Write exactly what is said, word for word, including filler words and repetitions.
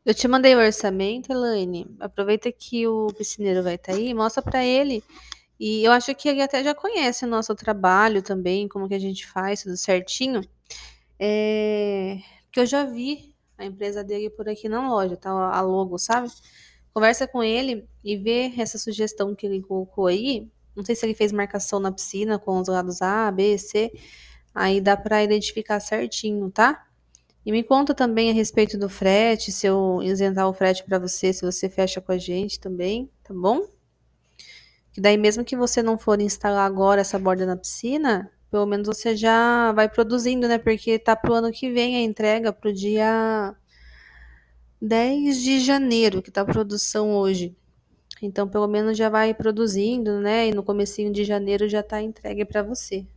Eu te mandei o orçamento, Elaine. Aproveita que o piscineiro vai estar aí, mostra pra ele. E eu acho que ele até já conhece o nosso trabalho também, como que a gente faz, tudo certinho. É... Porque eu já vi a empresa dele por aqui na loja, tá? A logo, sabe? Conversa com ele e vê essa sugestão que ele colocou aí. Não sei se ele fez marcação na piscina com os lados A, B, C. Aí dá pra identificar certinho, tá? E me conta também a respeito do frete, se eu isentar o frete para você, se você fecha com a gente também, tá bom? Que daí mesmo que você não for instalar agora essa borda na piscina, pelo menos você já vai produzindo, né? Porque tá pro ano que vem a entrega, pro dia dez de janeiro, que tá a produção hoje. Então, pelo menos já vai produzindo, né? E no comecinho de janeiro já tá entregue para você.